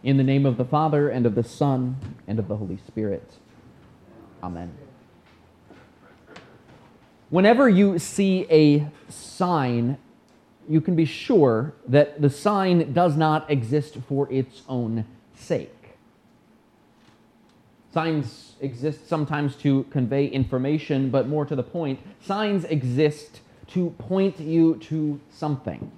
In the name of the Father, and of the Son, and of the Holy Spirit. Amen. Whenever you see a sign, you can be sure that the sign does not exist for its own sake. Signs exist sometimes to convey information, but more to the point, signs exist to point you to something.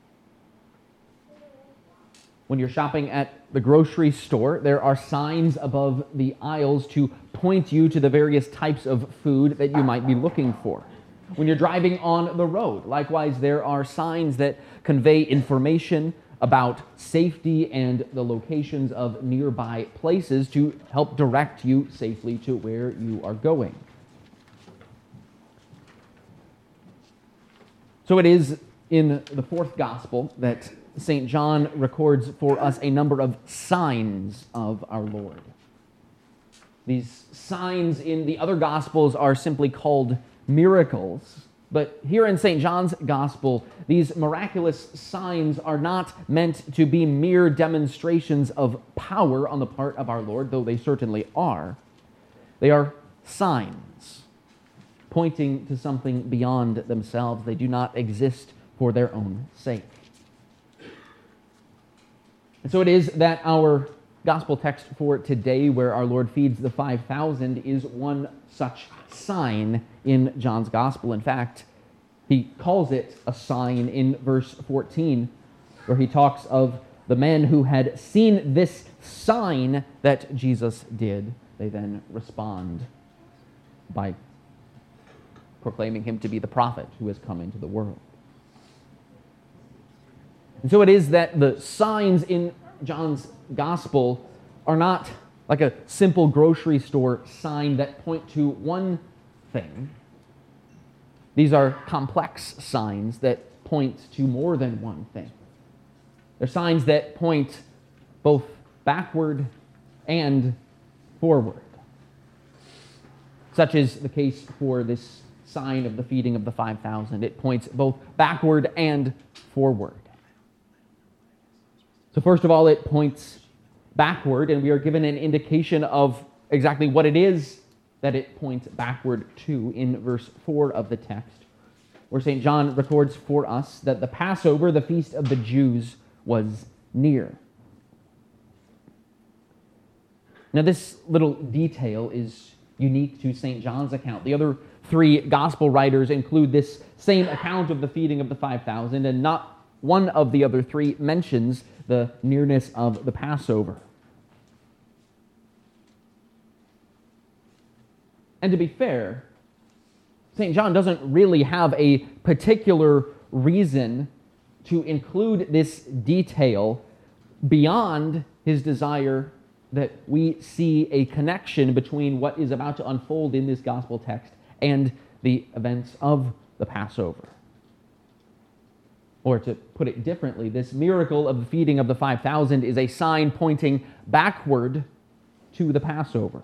When you're shopping at the grocery store, there are signs above the aisles to point you to the various types of food that you might be looking for. When you're driving on the road, likewise, there are signs that convey information about safety and the locations of nearby places to help direct you safely to where you are going. So it is in the fourth gospel that St. John records for us a number of signs of our Lord. These signs in the other Gospels are simply called miracles, but here in St. John's Gospel, these miraculous signs are not meant to be mere demonstrations of power on the part of our Lord, though they certainly are. They are signs pointing to something beyond themselves. They do not exist for their own sake. And so it is that our gospel text for today, where our Lord feeds the 5,000, is one such sign in John's gospel. In fact, he calls it a sign in verse 14, where he talks of the men who had seen this sign that Jesus did. They then respond by proclaiming him to be the prophet who has come into the world. And so it is that the signs in John's gospel are not like a simple grocery store sign that point to one thing. These are complex signs that point to more than one thing. They're signs that point both backward and forward. Such is the case for this sign of the feeding of the 5,000. It points both backward and forward. So first of all, it points backward, and we are given an indication of exactly what it is that it points backward to in verse 4 of the text, where St. John records for us that the Passover, the feast of the Jews, was near. Now, this little detail is unique to St. John's account. The other three gospel writers include this same account of the feeding of the 5,000, and not one of the other three mentions the nearness of the Passover. And to be fair, St. John doesn't really have a particular reason to include this detail beyond his desire that we see a connection between what is about to unfold in this gospel text and the events of the Passover. Or to put it differently, this miracle of the feeding of the 5,000 is a sign pointing backward to the Passover.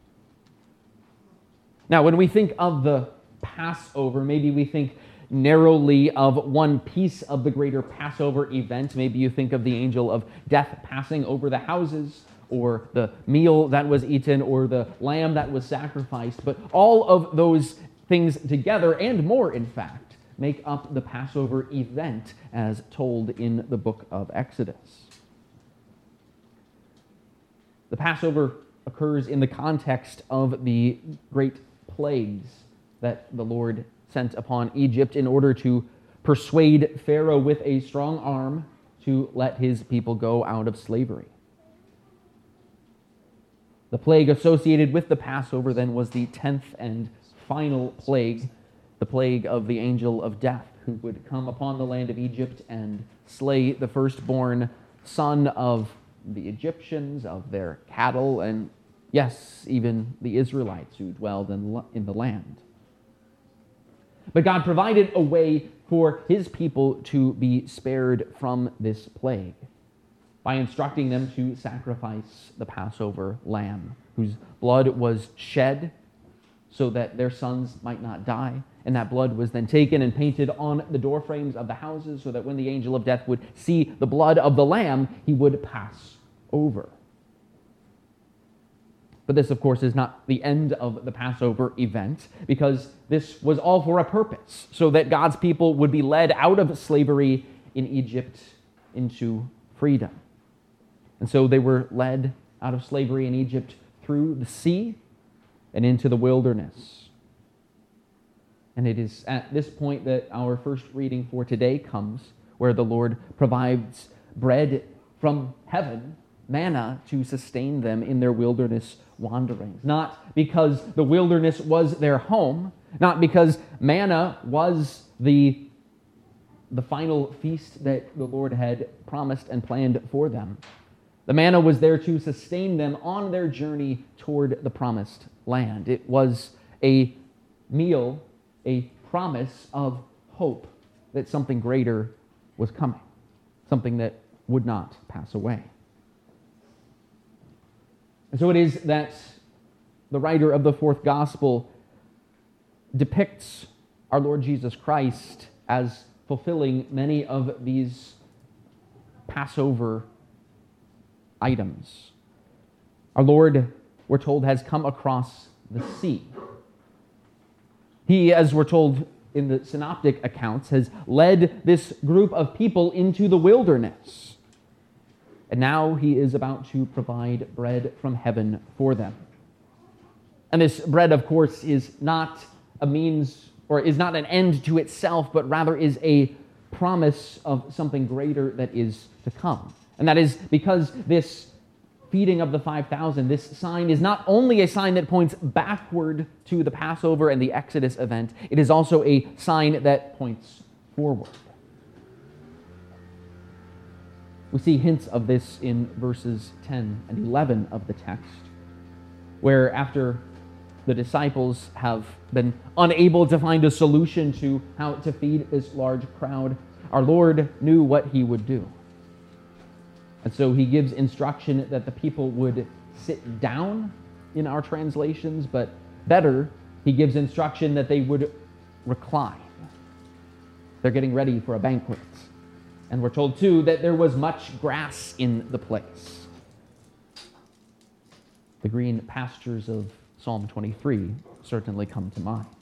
Now, when we think of the Passover, maybe we think narrowly of one piece of the greater Passover event. Maybe you think of the angel of death passing over the houses, or the meal that was eaten, or the lamb that was sacrificed. But all of those things together, and more in fact, make up the Passover event as told in the book of Exodus. The Passover occurs in the context of the great plagues that the Lord sent upon Egypt in order to persuade Pharaoh with a strong arm to let his people go out of slavery. The plague associated with the Passover then was the 10th and final plague, the plague of the angel of death, who would come upon the land of Egypt and slay the firstborn son of the Egyptians, of their cattle, and yes, even the Israelites who dwelled in the land. But God provided a way for his people to be spared from this plague by instructing them to sacrifice the Passover lamb, whose blood was shed so that their sons might not die. And that blood was then taken and painted on the doorframes of the houses so that when the angel of death would see the blood of the lamb, he would pass over. But this, of course, is not the end of the Passover event, because this was all for a purpose, so that God's people would be led out of slavery in Egypt into freedom. And so they were led out of slavery in Egypt through the sea and into the wilderness. And it is at this point that our first reading for today comes, where the Lord provides bread from heaven, manna, to sustain them in their wilderness wanderings. Not because the wilderness was their home, not because manna was the final feast that the Lord had promised and planned for them. The manna was there to sustain them on their journey toward the promised land. It was a meal, a promise of hope that something greater was coming, something that would not pass away. And so it is that the writer of the fourth gospel depicts our Lord Jesus Christ as fulfilling many of these Passover items. Our Lord, we're told, has come across the sea. He, as we're told in the synoptic accounts, has led this group of people into the wilderness. And now he is about to provide bread from heaven for them. And this bread, of course, is not a means, or is not an end to itself, but rather is a promise of something greater that is to come. And that is because this feeding of the 5,000, this sign is not only a sign that points backward to the Passover and the Exodus event, it is also a sign that points forward. We see hints of this in verses 10 and 11 of the text, where after the disciples have been unable to find a solution to how to feed this large crowd, our Lord knew what he would do. And so he gives instruction that the people would sit down in our translations, but better, he gives instruction that they would recline. They're getting ready for a banquet. And we're told, too, that there was much grass in the place. The green pastures of Psalm 23 certainly come to mind.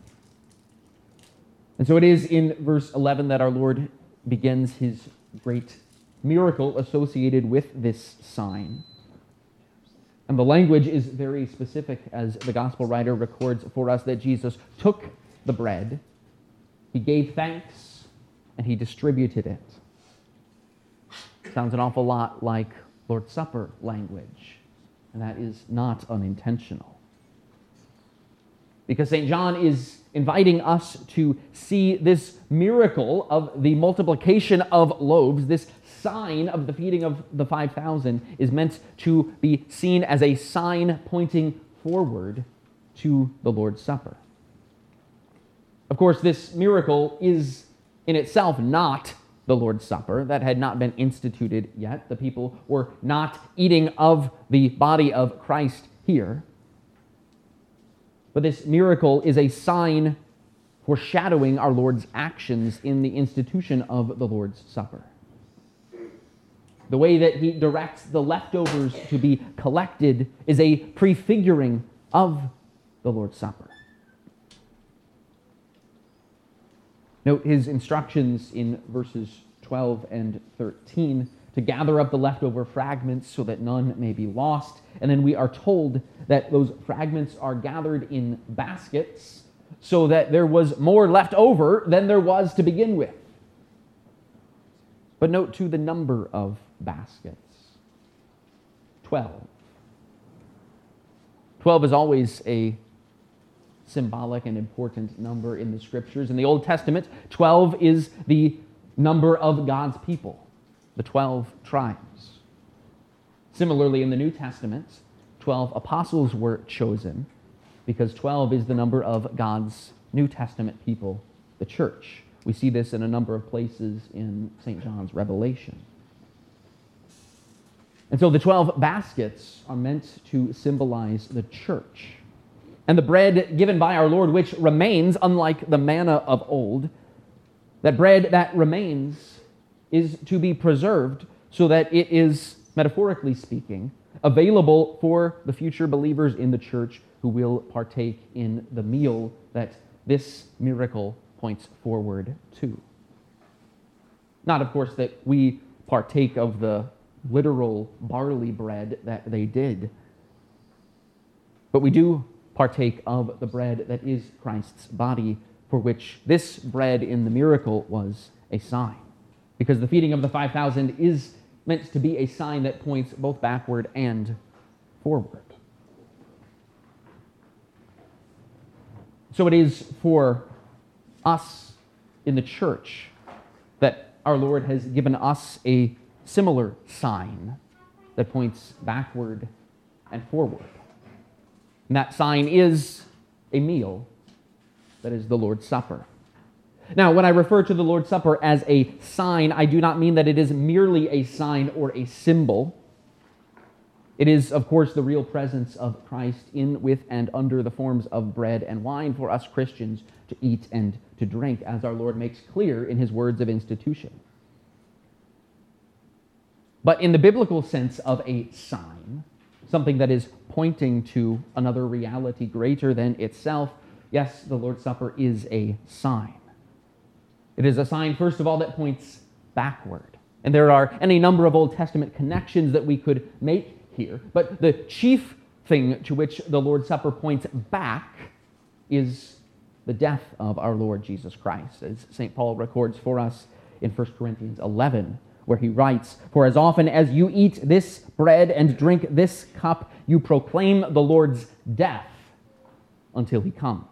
And so it is in verse 11 that our Lord begins his great miracle associated with this sign. And the language is very specific, as the gospel writer records for us, that Jesus took the bread, he gave thanks, and he distributed it. Sounds an awful lot like Lord's Supper language, and that is not unintentional. Because St. John is inviting us to see this miracle of the multiplication of loaves, this sign of the feeding of the 5,000, is meant to be seen as a sign pointing forward to the Lord's Supper. Of course, this miracle is in itself not the Lord's Supper. That had not been instituted yet. The people were not eating of the body of Christ here. But this miracle is a sign foreshadowing our Lord's actions in the institution of the Lord's Supper. The way that he directs the leftovers to be collected is a prefiguring of the Lord's Supper. Note his instructions in verses 12 and 13 to gather up the leftover fragments so that none may be lost. And then we are told that those fragments are gathered in baskets so that there was more left over than there was to begin with. But note too the number of baskets. 12. 12 is always a symbolic and important number in the Scriptures. In the Old Testament, 12 is the number of God's people, the 12 tribes. Similarly, in the New Testament, 12 apostles were chosen because 12 is the number of God's New Testament people, the church. We see this in a number of places in St. John's Revelation. And so the 12 baskets are meant to symbolize the church. And the bread given by our Lord, which remains, unlike the manna of old, that bread that remains is to be preserved so that it is metaphorically speaking, available for the future believers in the church who will partake in the meal that this miracle points forward to. Not, of course, that we partake of the literal barley bread that they did, but we do partake of the bread that is Christ's body, for which this bread in the miracle was a sign. Because the feeding of the 5,000 is meant to be a sign that points both backward and forward. So it is for us in the church that our Lord has given us a similar sign that points backward and forward. And that sign is a meal that is the Lord's Supper. Now, when I refer to the Lord's Supper as a sign, I do not mean that it is merely a sign or a symbol. It is, of course, the real presence of Christ in, with, and under the forms of bread and wine for us Christians to eat and to drink, as our Lord makes clear in his words of institution. But in the biblical sense of a sign, something that is pointing to another reality greater than itself, yes, the Lord's Supper is a sign. It is a sign, first of all, that points backward. And there are any number of Old Testament connections that we could make here. But the chief thing to which the Lord's Supper points back is the death of our Lord Jesus Christ, as St. Paul records for us in 1 Corinthians 11, where he writes, "For as often as you eat this bread and drink this cup, you proclaim the Lord's death until he comes."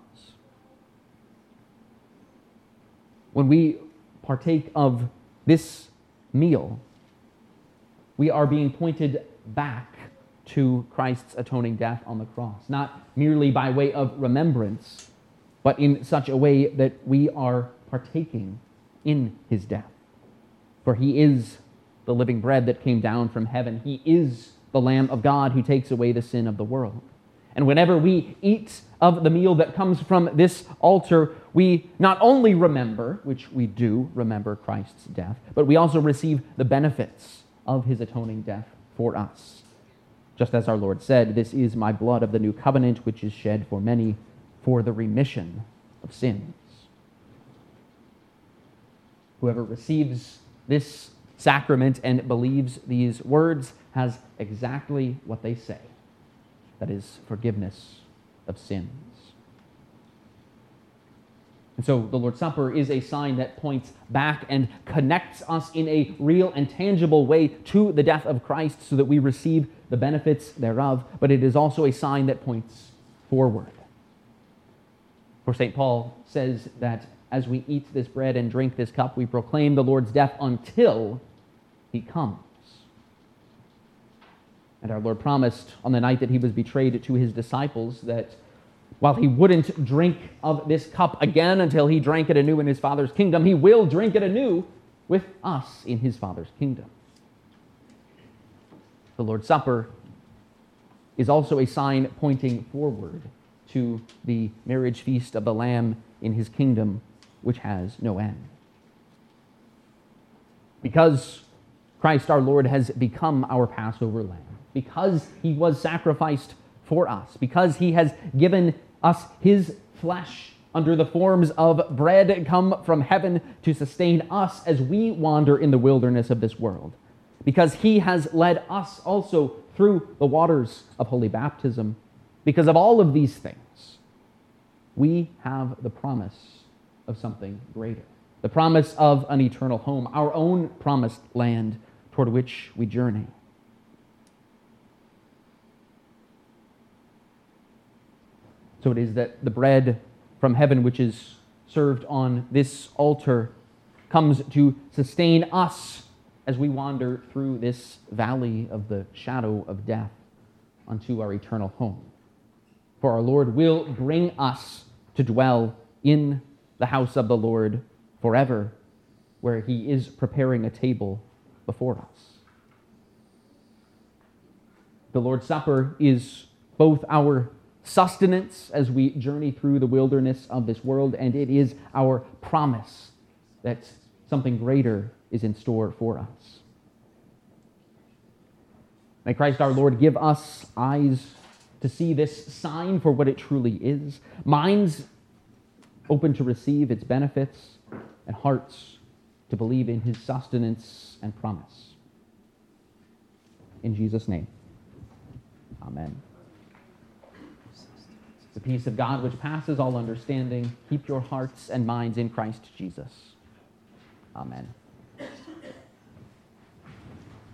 When we partake of this meal, we are being pointed back to Christ's atoning death on the cross, not merely by way of remembrance, but in such a way that we are partaking in his death. For he is the living bread that came down from heaven. He is the Lamb of God who takes away the sin of the world. And whenever we eat of the meal that comes from this altar, we not only remember, which we do remember Christ's death, but we also receive the benefits of his atoning death for us. Just as our Lord said, "This is my blood of the new covenant, which is shed for many for the remission of sins." Whoever receives this sacrament and believes these words has exactly what they say. That is, forgiveness of sins. And so the Lord's Supper is a sign that points back and connects us in a real and tangible way to the death of Christ so that we receive the benefits thereof, but it is also a sign that points forward. For St. Paul says that as we eat this bread and drink this cup, we proclaim the Lord's death until he comes. And our Lord promised on the night that he was betrayed to his disciples that while he wouldn't drink of this cup again until he drank it anew in his Father's kingdom, he will drink it anew with us in his Father's kingdom. The Lord's Supper is also a sign pointing forward to the marriage feast of the Lamb in his kingdom, which has no end. Because Christ our Lord has become our Passover lamb, because he was sacrificed for us, because he has given us his flesh under the forms of bread come from heaven to sustain us as we wander in the wilderness of this world, because he has led us also through the waters of holy baptism, because of all of these things, we have the promise of something greater, the promise of an eternal home, our own promised land toward which we journey. So it is that the bread from heaven, which is served on this altar, comes to sustain us as we wander through this valley of the shadow of death unto our eternal home. For our Lord will bring us to dwell in the house of the Lord forever, where he is preparing a table before us. The Lord's Supper is both our sustenance as we journey through the wilderness of this world, and it is our promise that something greater is in store for us. May Christ our Lord give us eyes to see this sign for what it truly is, minds open to receive its benefits, and hearts to believe in his sustenance and promise. In Jesus' name, amen. The peace of God, which passes all understanding, keep your hearts and minds in Christ Jesus. Amen.